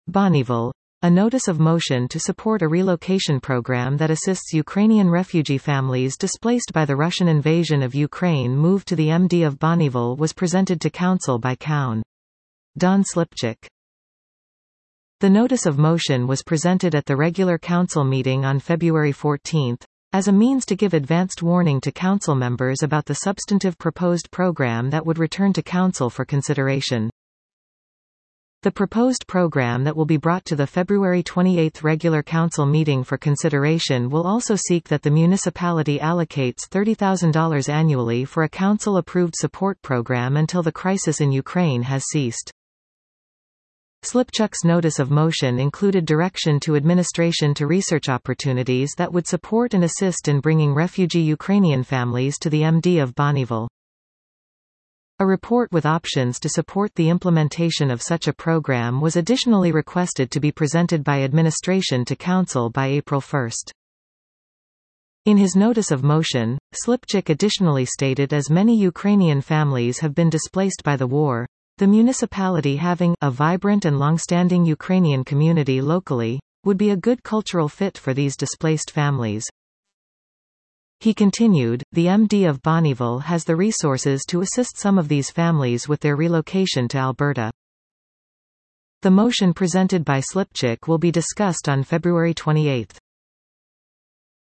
Bonnyville. A notice of motion to support a relocation program that assists Ukrainian refugee families displaced by the Russian invasion of Ukraine move to the MD of Bonnyville was presented to Council by Coun. Don Slipchuk. The notice of motion was presented at the regular Council meeting on February 14, as a means to give advanced warning to Council members about the substantive proposed program that would return to Council for consideration. The proposed program that will be brought to the February 28 regular Council meeting for consideration will also seek that the municipality allocates $30,000 annually for a Council-approved support program until the crisis in Ukraine has ceased. Slipchuk's notice of motion included direction to administration to research opportunities that would support and assist in bringing refugee Ukrainian families to the MD of Bonnyville. A report with options to support the implementation of such a program was additionally requested to be presented by administration to Council by April 1. In his notice of motion, Slipchuk additionally stated as many Ukrainian families have been displaced by the war, the municipality having a vibrant and long-standing Ukrainian community locally, would be a good cultural fit for these displaced families. He continued, the MD of Bonnyville has the resources to assist some of these families with their relocation to Alberta. The motion presented by Slipchuk will be discussed on February 28.